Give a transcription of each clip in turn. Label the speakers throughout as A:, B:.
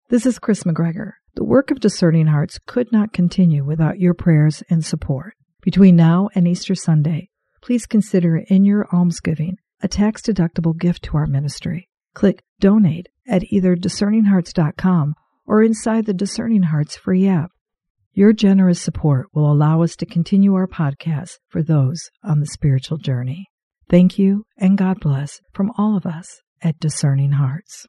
A: This is Chris McGregor. The work of Discerning Hearts could not continue without your prayers and support. Between now and Easter Sunday, please consider in your almsgiving a tax-deductible gift to our ministry. Click Donate at either discerninghearts.com or inside the Discerning Hearts free app. Your generous support will allow us to continue our podcast for those on the spiritual journey. Thank you, and God bless from all of us at Discerning Hearts.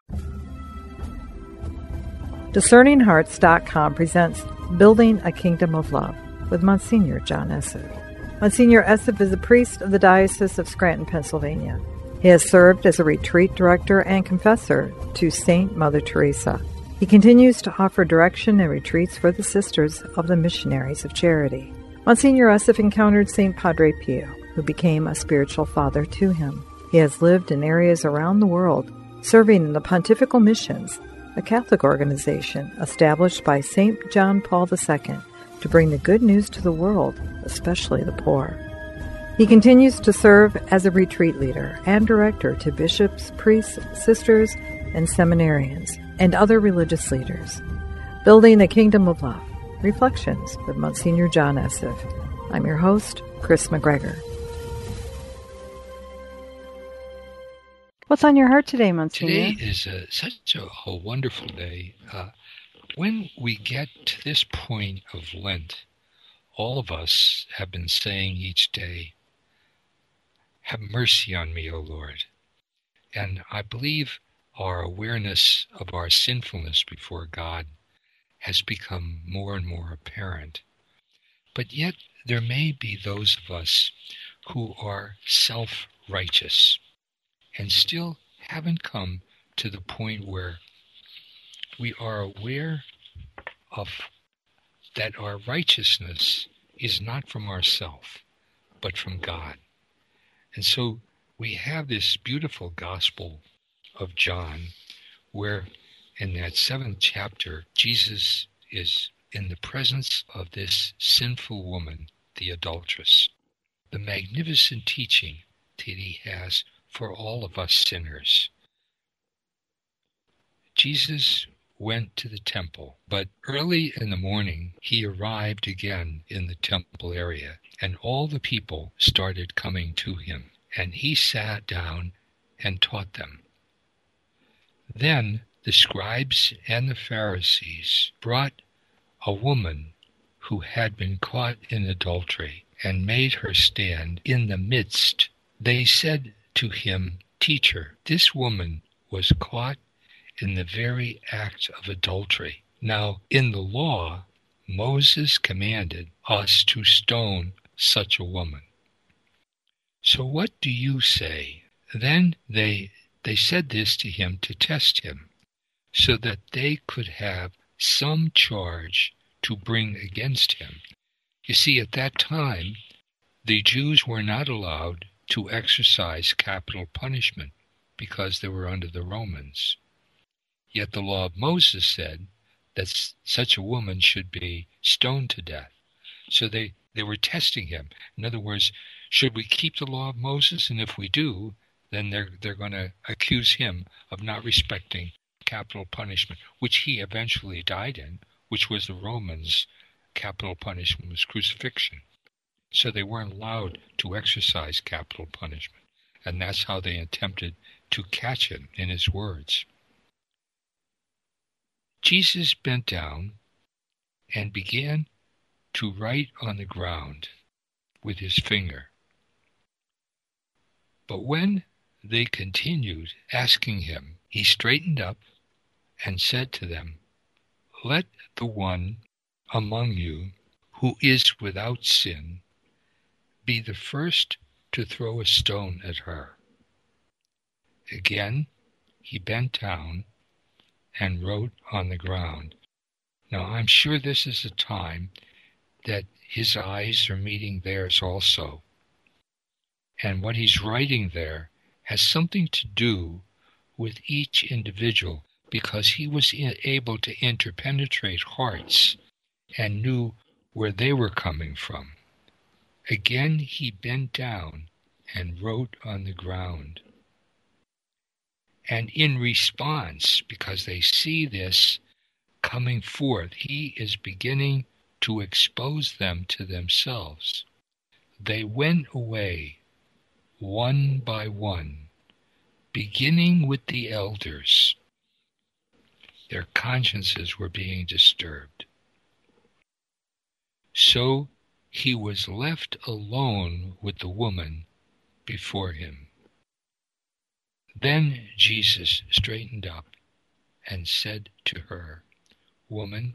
A: DiscerningHearts.com presents Building a Kingdom of Love with Monsignor John Esseff. Monsignor Esseff is a priest of the Diocese of Scranton, Pennsylvania. He has served as a retreat director and confessor to Saint Mother Teresa. He continues to offer direction and retreats for the Sisters of the Missionaries of Charity. Monsignor Esseff encountered Saint Padre Pio, who became a spiritual father to him. He has lived in areas around the world, serving in the Pontifical Missions, a Catholic organization established by St. John Paul II to bring the good news to the world, especially the poor. He continues to serve as a retreat leader and director to bishops, priests, sisters, and seminarians, and other religious leaders. Building a Kingdom of Love, Reflections with Monsignor John Esseff. I'm your host, Chris McGregor. What's on your heart today, Monsignor?
B: Today is such a wonderful day. When we get to this point of Lent, all of us have been saying each day, "Have mercy on me, O Lord." And I believe our awareness of our sinfulness before God has become more and more apparent. But yet there may be those of us who are self-righteous and still haven't come to the point where we are aware of that our righteousness is not from ourselves, but from God. And so we have this beautiful Gospel of John, where in that 7th chapter, Jesus is in the presence of this sinful woman, the adulteress. The magnificent teaching that he has for all of us sinners. Jesus went to the temple, but early in the morning he arrived again in the temple area, and all the people started coming to him, and he sat down and taught them. Then the scribes and the Pharisees brought a woman who had been caught in adultery and made her stand in the midst. They said to him, "Teacher, this woman was caught in the very act of adultery. Now, in the law, Moses commanded us to stone such a woman. So what do you say?" Then they said this to him to test him, so that they could have some charge to bring against him. You see, at that time, the Jews were not allowed to exercise capital punishment because they were under the Romans. Yet the law of Moses said that such a woman should be stoned to death. So they were testing him. In other words, should we keep the law of Moses? And if we do, then they're going to accuse him of not respecting capital punishment, which he eventually died in, which was the Romans' capital punishment was crucifixion. So they weren't allowed to exercise capital punishment. And that's how they attempted to catch him in his words. Jesus bent down and began to write on the ground with his finger. But when they continued asking him, he straightened up and said to them, "Let the one among you who is without sin be the first to throw a stone at her." Again, he bent down and wrote on the ground. Now, I'm sure this is a time that his eyes are meeting theirs also. And what he's writing there has something to do with each individual, because he was able to interpenetrate hearts and knew where they were coming from. Again, he bent down and wrote on the ground. And in response, because they see this, coming forth. He is beginning to expose them to themselves. They went away one by one, beginning with the elders. Their consciences were being disturbed. So he was left alone with the woman before him. Then Jesus straightened up and said to her, "Woman,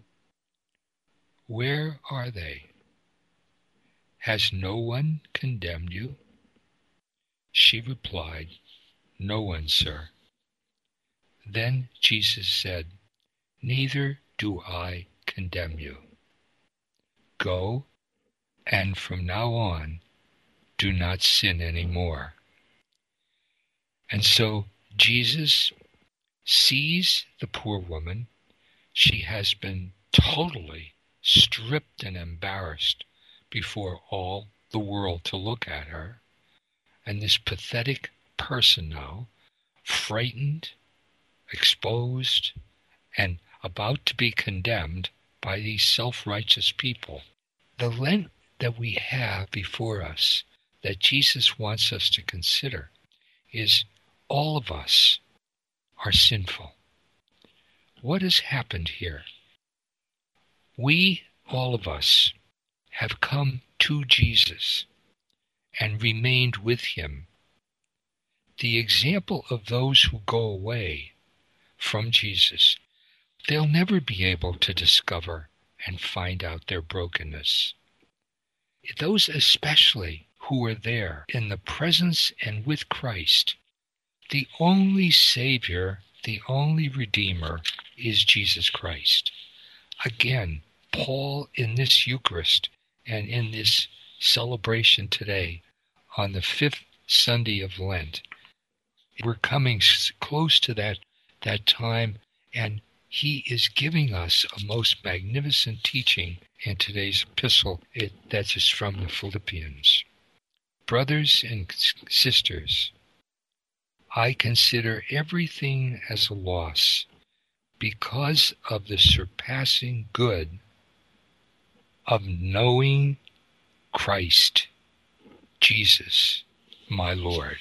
B: where are they? Has no one condemned you?" She replied, "No one, sir." Then Jesus said, "Neither do I condemn you. Go, and from now on, do not sin any more." And so Jesus sees the poor woman. She has been totally stripped and embarrassed before all the world to look at her. And this pathetic person now, frightened, exposed, and about to be condemned by these self-righteous people. The Lent that we have before us, that Jesus wants us to consider, is all of us are sinful. What has happened here? We, all of us, have come to Jesus and remained with him. The example of those who go away from Jesus, they'll never be able to discover and find out their brokenness. Those especially who are there in the presence and with Christ, the only Savior, the only Redeemer is Jesus Christ. Again, Paul in this Eucharist and in this celebration today on the 5th Sunday of Lent, we're coming close to that time, and he is giving us a most magnificent teaching in today's epistle. That is from the Philippians. Brothers and sisters, I consider everything as a loss because of the surpassing good of knowing Christ, Jesus, my Lord.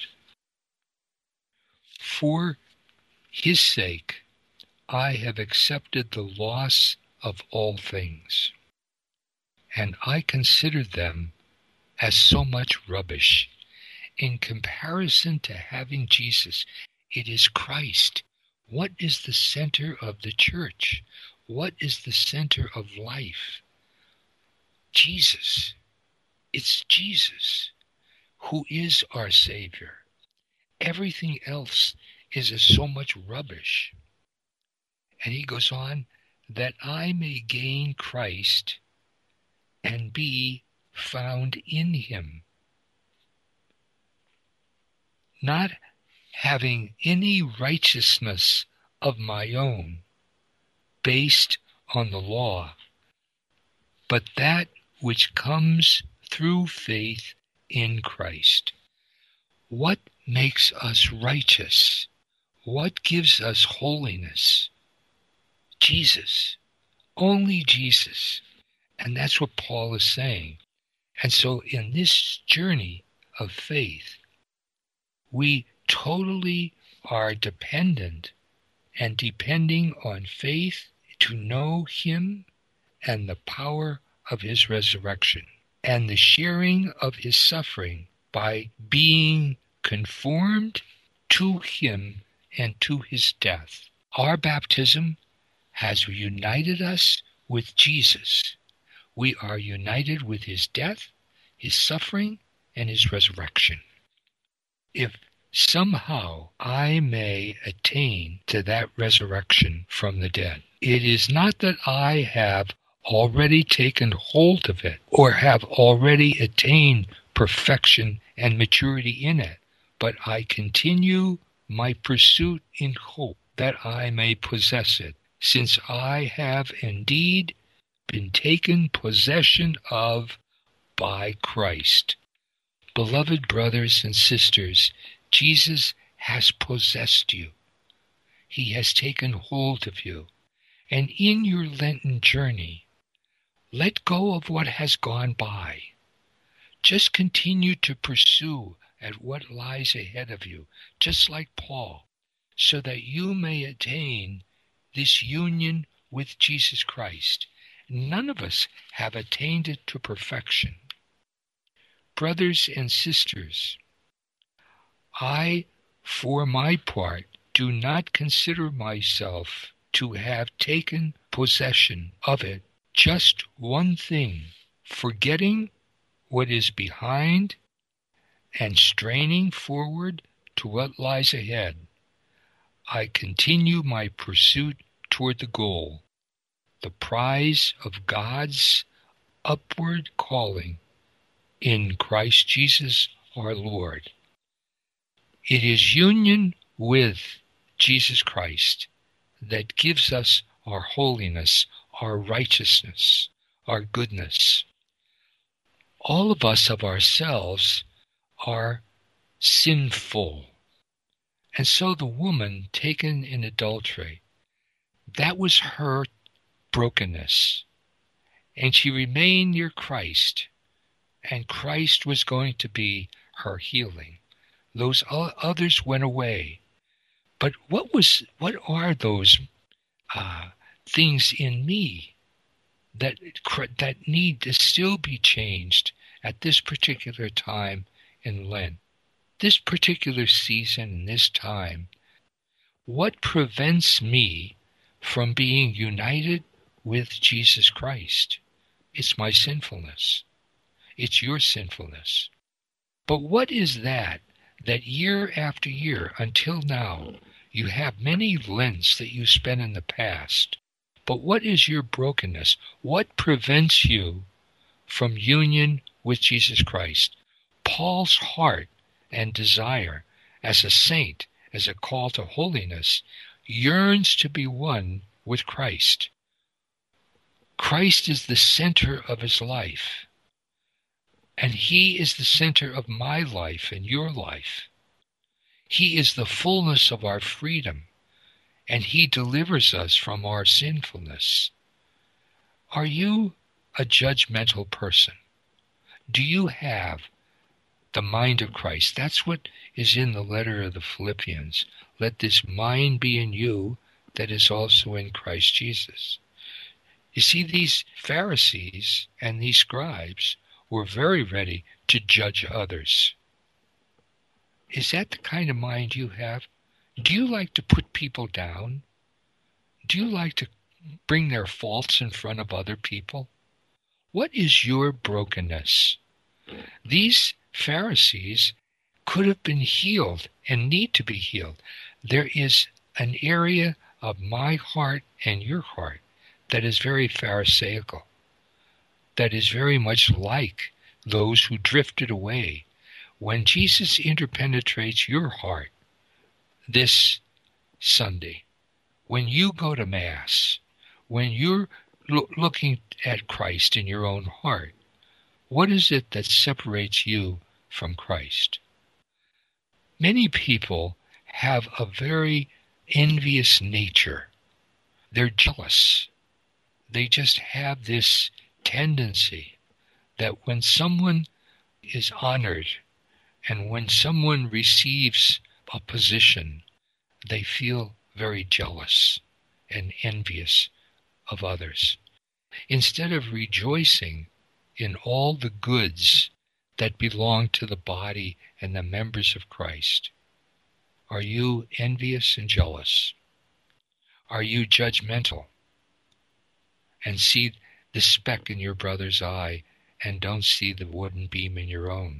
B: For his sake, I have accepted the loss of all things, and I consider them as so much rubbish. In comparison to having Jesus, it is Christ. What is the center of the church? What is the center of life? Jesus. It's Jesus who is our Savior. Everything else is so much rubbish. And he goes on, that I may gain Christ and be found in him, not having any righteousness of my own based on the law, but that which comes through faith in Christ. What makes us righteous? What gives us holiness? Jesus. Only Jesus. And that's what Paul is saying. And so in this journey of faith, we totally are dependent and depending on faith to know him and the power of his resurrection and the sharing of his suffering by being conformed to him and to his death. Our baptism has united us with Jesus. We are united with his death, his suffering, and his resurrection. If somehow I may attain to that resurrection from the dead, it is not that I have already taken hold of it or have already attained perfection and maturity in it, but I continue my pursuit in hope that I may possess it, since I have indeed been taken possession of by Christ. Beloved brothers and sisters, Jesus has possessed you. He has taken hold of you. And in your Lenten journey, let go of what has gone by. Just continue to pursue at what lies ahead of you, just like Paul, so that you may attain this union with Jesus Christ. None of us have attained it to perfection. Brothers and sisters, I, for my part, do not consider myself to have taken possession of it. Just one thing, forgetting what is behind and straining forward to what lies ahead, I continue my pursuit toward the goal, the prize of God's upward calling in Christ Jesus our Lord. It is union with Jesus Christ that gives us our holiness, our righteousness, our goodness. All of us of ourselves are sinful. And so the woman taken in adultery, that was her brokenness. And she remained near Christ, and Christ was going to be her healing. Those others went away. But what are those things in me that need to still be changed at this particular time in Lent, this particular season, this time? What prevents me from being united with Jesus Christ? It's my sinfulness. It's your sinfulness. But what is that year after year, until now, you have many Lents that you spent in the past? But what is your brokenness? What prevents you from union with Jesus Christ? Paul's heart and desire as a saint, as a call to holiness, yearns to be one with Christ. Christ is the center of his life. And he is the center of my life and your life. He is the fullness of our freedom, and he delivers us from our sinfulness. Are you a judgmental person? Do you have the mind of Christ? That's what is in the letter of the Philippians. Let this mind be in you that is also in Christ Jesus. You see, these Pharisees and these scribes were very ready to judge others. Is that the kind of mind you have? Do you like to put people down? Do you like to bring their faults in front of other people? What is your brokenness? These Pharisees could have been healed and need to be healed. There is an area of my heart and your heart that is very Pharisaical, that is very much like those who drifted away. When Jesus interpenetrates your heart this Sunday, when you go to Mass, when you're looking at Christ in your own heart, what is it that separates you from Christ? Many people have a very envious nature. They're jealous. They just have this tendency that when someone is honored and when someone receives a position, they feel very jealous and envious of others. Instead of rejoicing in all the goods that belong to the body and the members of Christ, are you envious and jealous? Are you judgmental and see the speck in your brother's eye and don't see the wooden beam in your own?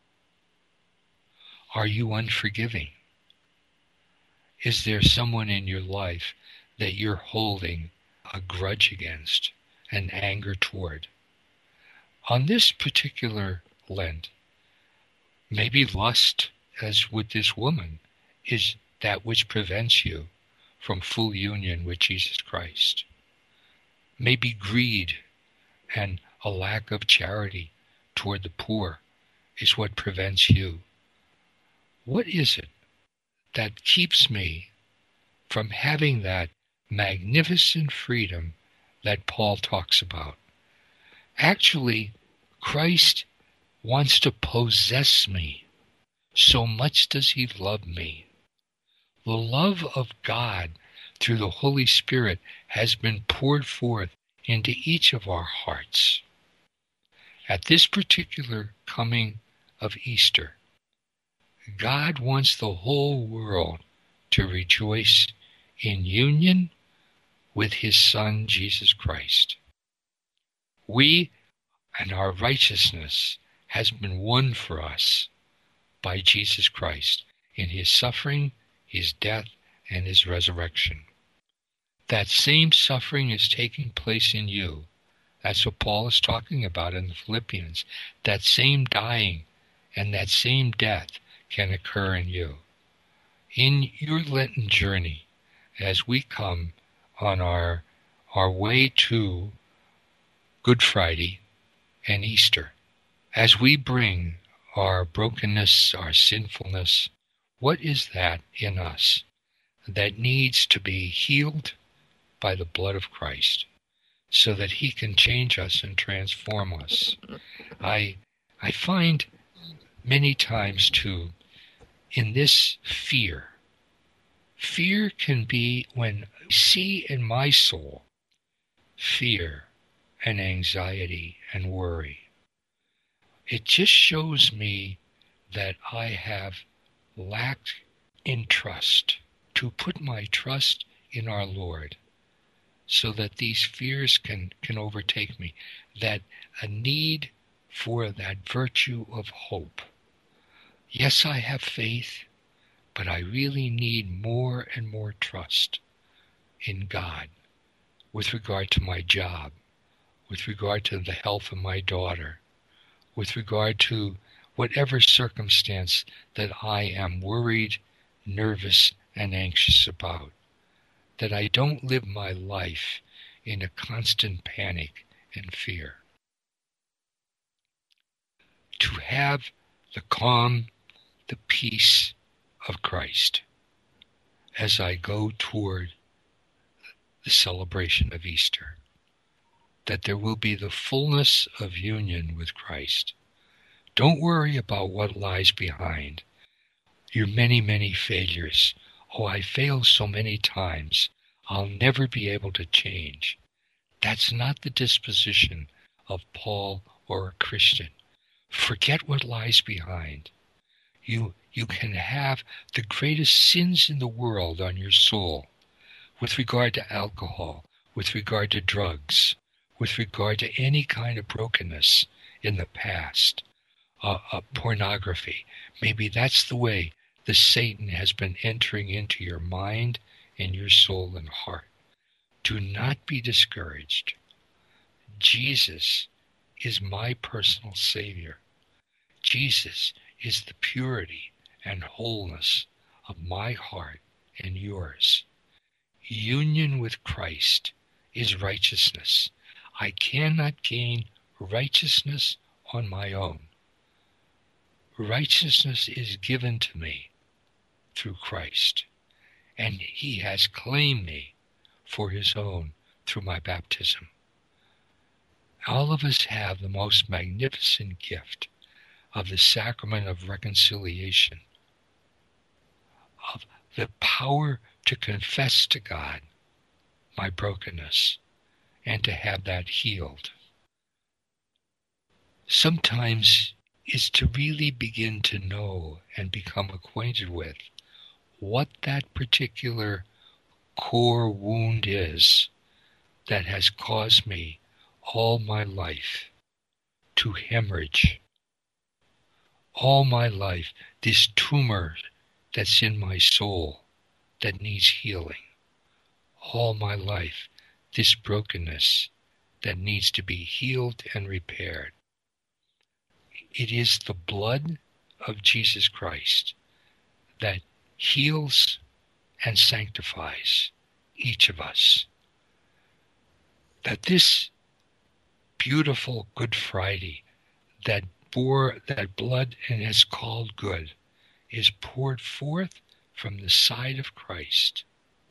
B: Are you unforgiving? Is there someone in your life that you're holding a grudge against and anger toward? On this particular Lent, maybe lust, as with this woman, is that which prevents you from full union with Jesus Christ. Maybe greed and a lack of charity toward the poor is what prevents you. What is it that keeps me from having that magnificent freedom that Paul talks about. Actually, Christ wants to possess me. So much does he love me. The love of God through the Holy Spirit has been poured forth into each of our hearts. At this particular coming of Easter, God wants the whole world to rejoice in union with his Son, Jesus Christ. We and our righteousness has been won for us by Jesus Christ in his suffering, his death, and his resurrection. That same suffering is taking place in you. That's what Paul is talking about in the Philippians. That same dying and that same death can occur in you. In your Lenten journey, as we come on our way to Good Friday and Easter, as we bring our brokenness, our sinfulness, what is that in us that needs to be healed by the blood of Christ so that he can change us and transform us? I find many times too in this fear. Fear can be when I see in my soul fear and anxiety and worry. It just shows me that I have lacked in trust, to put my trust in our Lord so that these fears can overtake me, that a need for that virtue of hope. Yes, I have faith, but I really need more and more trust in God with regard to my job, with regard to the health of my daughter, with regard to whatever circumstance that I am worried, nervous, and anxious about, that I don't live my life in a constant panic and fear. To have the calm, the peace of Christ as I go toward the celebration of Easter, that there will be the fullness of union with Christ. Don't worry about what lies behind your many, many failures. Oh, I failed so many times. I'll never be able to change. That's not the disposition of Paul or a Christian. Forget what lies behind. You can have the greatest sins in the world on your soul with regard to alcohol, with regard to drugs, with regard to any kind of brokenness in the past, pornography. Maybe that's the way the Satan has been entering into your mind and your soul and heart. Do not be discouraged. Jesus is my personal Savior. Jesus is the purity and wholeness of my heart and yours. Union with Christ is righteousness. I cannot gain righteousness on my own. Righteousness is given to me through Christ, and he has claimed me for his own through my baptism. All of us have the most magnificent gift of the sacrament of reconciliation, of the power to confess to God my brokenness and to have that healed. Sometimes it's to really begin to know and become acquainted with what that particular core wound is that has caused me all my life to hemorrhage. All my life, this tumor that's in my soul that needs healing. All my life, this brokenness that needs to be healed and repaired. It is the blood of Jesus Christ that heals and sanctifies each of us. That this beautiful Good Friday that bore that blood and is called good is poured forth from the side of Christ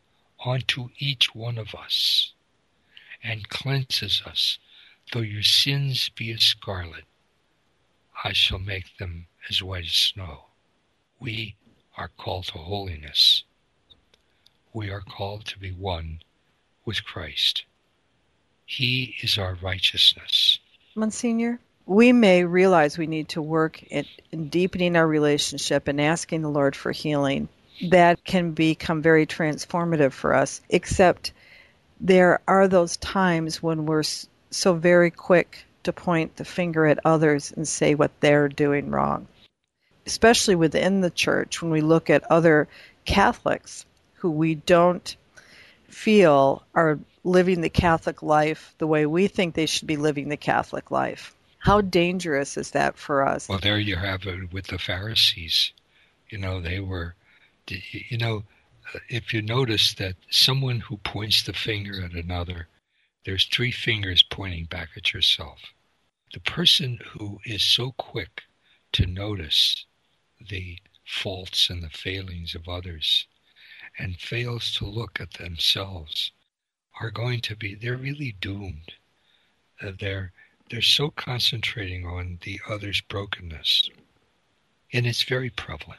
B: onto each one of us and cleanses us. Though your sins be as scarlet, I shall make them as white as snow. We are called to holiness. We are called to be one with Christ. He is our righteousness.
A: Monsignor, we may realize we need to work in deepening our relationship and asking the Lord for healing. That can become very transformative for us, except there are those times when we're so very quick to point the finger at others and say what they're doing wrong. Especially within the church, when we look at other Catholics who we don't feel are living the Catholic life the way we think they should be living the Catholic life. How dangerous is that for us?
B: Well, there you have it with the Pharisees. They were, if you notice that someone who points the finger at another, there's 3 fingers pointing back at yourself. The person who is so quick to notice the faults and the failings of others and fails to look at themselves they're really doomed. They're so concentrating on the other's brokenness. And it's very prevalent.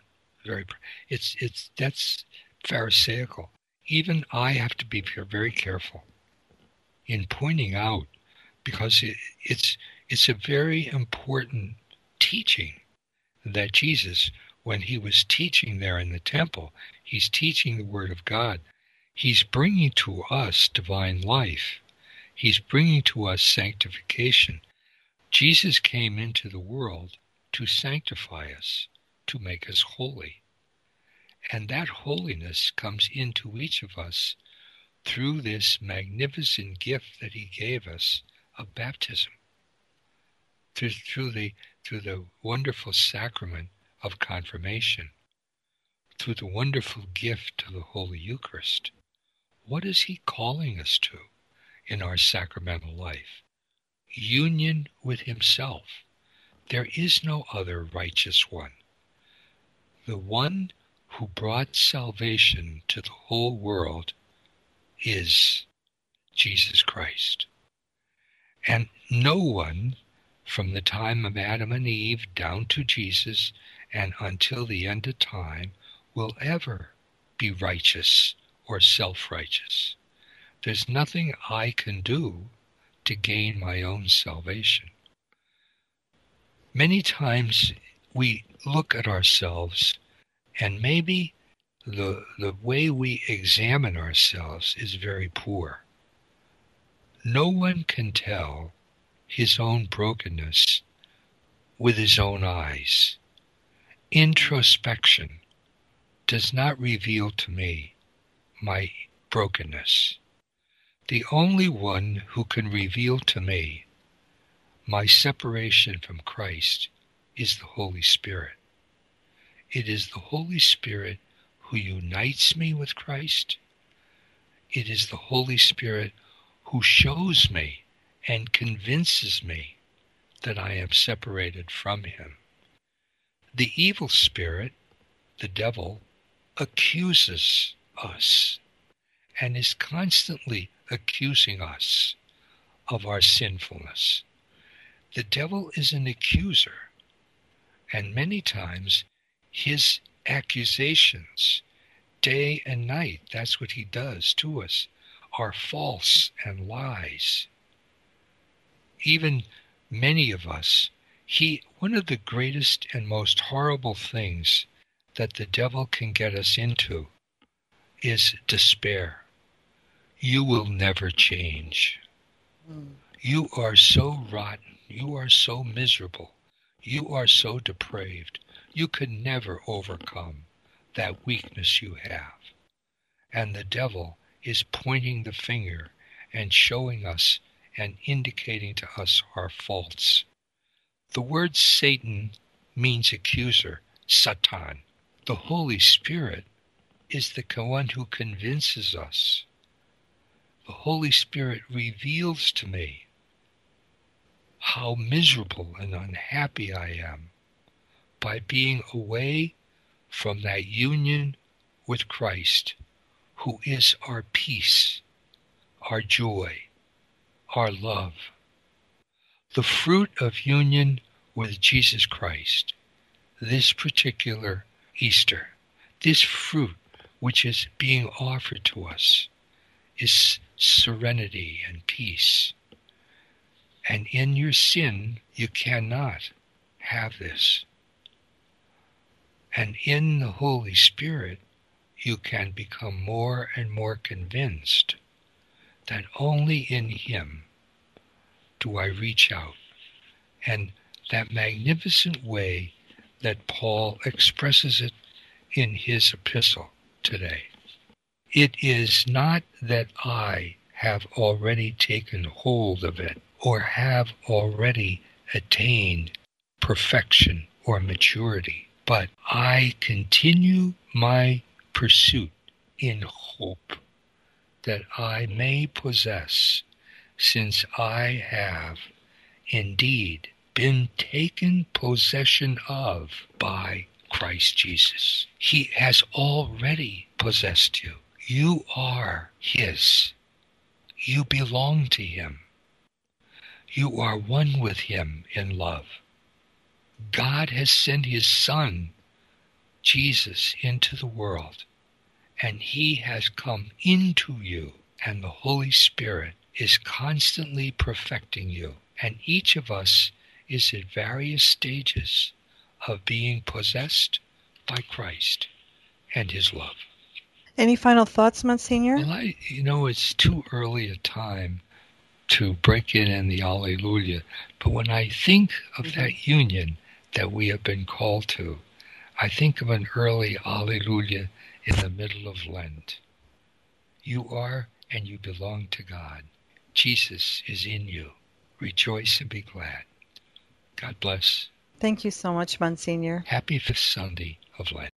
B: That's Pharisaical. Even I have to be very careful in pointing out, because it's a very important teaching that Jesus, when he was teaching there in the temple, he's teaching the Word of God. He's bringing to us divine life. He's bringing to us sanctification. Jesus came into the world to sanctify us, to make us holy. And that holiness comes into each of us through this magnificent gift that he gave us of baptism, through the wonderful sacrament of confirmation, through the wonderful gift of the Holy Eucharist. What is he calling us to in our sacramental life? Union with himself. There is no other righteous one. The one who brought salvation to the whole world is Jesus Christ. And no one, from the time of Adam and Eve down to Jesus and until the end of time, will ever be righteous or self-righteous. There's nothing I can do to gain my own salvation. Many times we look at ourselves, and maybe the way we examine ourselves is very poor. No one can tell his own brokenness with his own eyes. Introspection does not reveal to me my brokenness. The only one who can reveal to me my separation from Christ is the Holy Spirit. It is the Holy Spirit who unites me with Christ. It is the Holy Spirit who shows me and convinces me that I am separated from him. The evil spirit, the devil, accuses us and is constantly accusing us of our sinfulness. The devil is an accuser, and many times his accusations, day and night, that's what he does to us, are false and lies. Even many of us, one of the greatest and most horrible things that the devil can get us into is despair. You will never change. You are so rotten. You are so miserable. You are so depraved. You can never overcome that weakness you have. And the devil is pointing the finger and showing us and indicating to us our faults. The word Satan means accuser, Satan. The Holy Spirit is the one who convinces us. The Holy Spirit reveals to me how miserable and unhappy I am by being away from that union with Christ, who is our peace, our joy, our love. The fruit of union with Jesus Christ, this particular Easter, this fruit which is being offered to us, is serenity and peace. And in your sin, you cannot have this. And in the Holy Spirit, you can become more and more convinced that only in Him do I reach out. And that magnificent way that Paul expresses it in his epistle today. It is not that I have already taken hold of it or have already attained perfection or maturity, but I continue my pursuit in hope that I may possess, since I have indeed been taken possession of by Christ Jesus. He has already possessed you. You are His. You belong to Him. You are one with Him in love. God has sent His Son, Jesus, into the world, and He has come into you, and the Holy Spirit is constantly perfecting you. And each of us is at various stages of being possessed by Christ and His love.
A: Any final thoughts, Monsignor?
B: Well, it's too early a time to break in the Alleluia, but when I think of that union that we have been called to, I think of an early Alleluia in the middle of Lent. You are and you belong to God. Jesus is in you. Rejoice and be glad. God bless.
A: Thank you so much, Monsignor.
B: Happy 5th Sunday of Lent.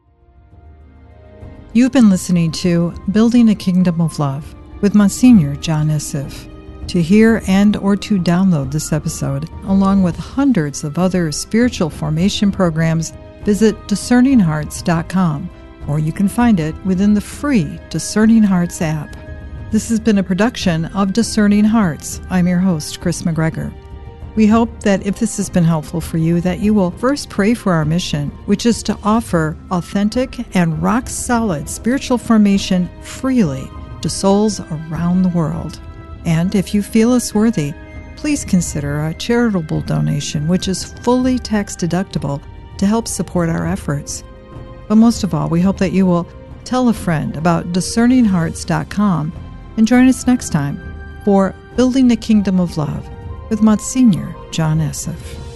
A: You've been listening to Building a Kingdom of Love with Monsignor John Esseff. To hear and or to download this episode, along with hundreds of other spiritual formation programs, visit discerninghearts.com, or you can find it within the free Discerning Hearts app. This has been a production of Discerning Hearts. I'm your host, Chris McGregor. We hope that if this has been helpful for you, that you will first pray for our mission, which is to offer authentic and rock-solid spiritual formation freely to souls around the world. And if you feel us worthy, please consider a charitable donation, which is fully tax-deductible, to help support our efforts. But most of all, we hope that you will tell a friend about discerninghearts.com and join us next time for Building the Kingdom of Love with Monsignor John Esseff.